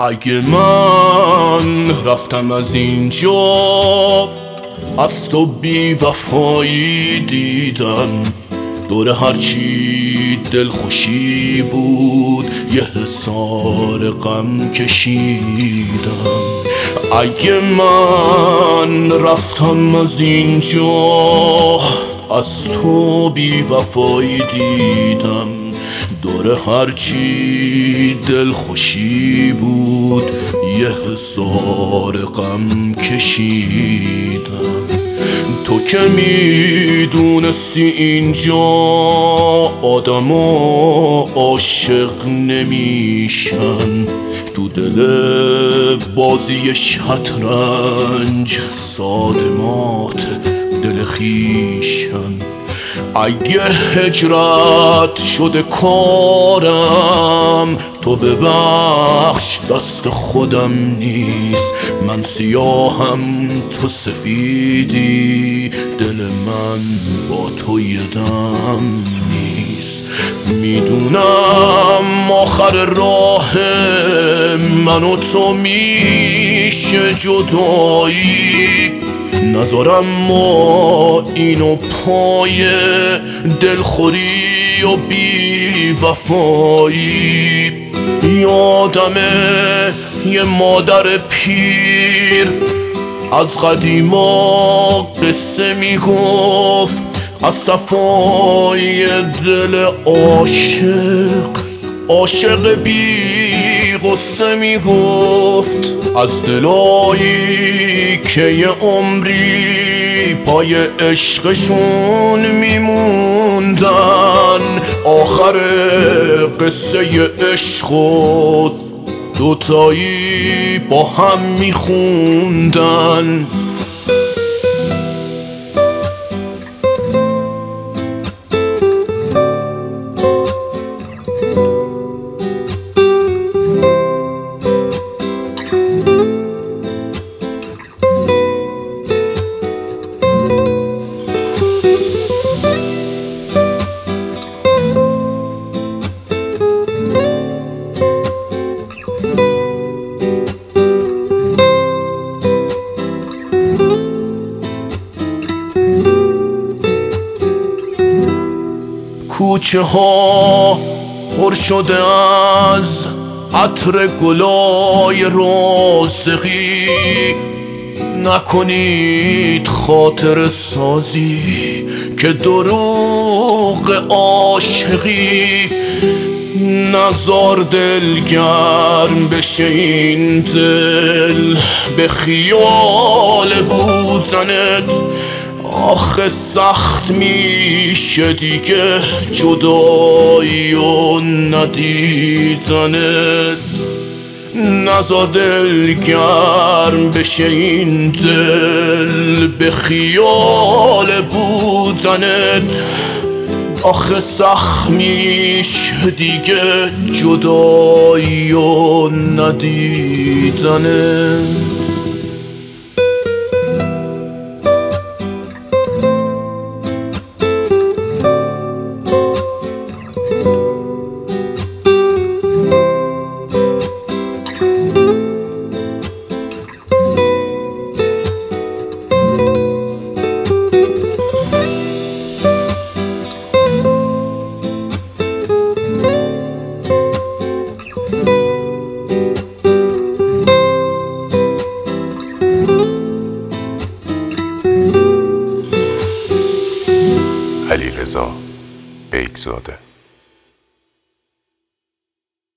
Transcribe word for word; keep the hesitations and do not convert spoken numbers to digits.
اگه من رفتم از اینجا، از تو بی وفایی دیدم. دور هرچی دلخوشی بود یه حصار غم کشیدم. اگه من رفتم از اینجا، از تو بی وفایی دیدم. دور هرچی دلخوشی بود یه حصار غم کشیدم. تو که میدونستی اینجا آدما عاشق نمیشن، تو دل بازی شطرنج صادمات دل خیشن. اگه هجرت شده کارم، تو ببخش دست خودم نیست. من سیاهم تو سفیدی، دل من با تو یه دم نیست. میدونم آخر راه من و تو میشه جدایی، نذارم ما اینو پای دلخوری و بی وفایی. یادمه یه مادر پیر از قدیما قصه میگفت، از صفای دل عاشق عاشق بی غصه میگفت. از دلایی که یه عمری پای عشقشون میموندن، آخر قصه عشق و دوتایی با هم میخوندن. کوچه ها پر شده از عطر گلای رازقی، نکنید خاطر سازی که دروغ عاشقی. نزار دل گرم بشه این دل به خیال بودنت، آخه سخت میشه دیگه جدایی و ندیدنت. نزار دل گرم بشه این دل به خیال بودنت، آخه سخت میشه دیگه جدایی و ندیدنت. علیرضا بیگزاده.